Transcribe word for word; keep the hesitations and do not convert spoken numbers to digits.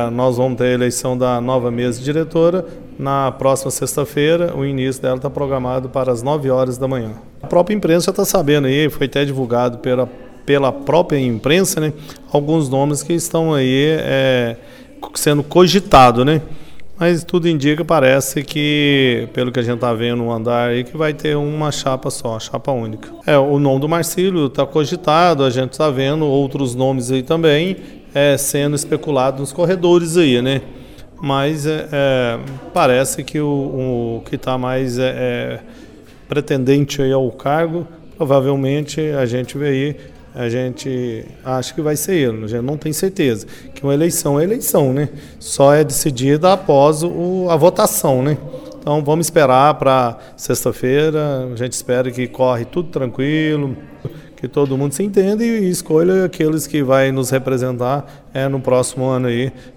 é, nós vamos ter a eleição da nova mesa diretora na próxima sexta-feira. O início dela está programado para as nove horas da manhã. A própria imprensa já está sabendo aí, foi até divulgado pela, pela própria imprensa, né, alguns nomes que estão aí é, sendo cogitados, né? Mas tudo indica, parece que, pelo que a gente está vendo no andar aí, que vai ter uma chapa só, chapa única. É, o nome do Marcílio está cogitado, a gente está vendo outros nomes aí também é, sendo especulados nos corredores aí, né? Mas é, é, parece que o, o que está mais é, é, pretendente aí ao cargo, provavelmente a gente vê aí, a gente acha que vai ser ele, a gente não tem certeza, que uma eleição é eleição, né? Só é decidida após o, a votação, né? Então vamos esperar para sexta-feira, a gente espera que corre tudo tranquilo, que todo mundo se entenda e escolha aqueles que vai nos representar é, no próximo ano aí.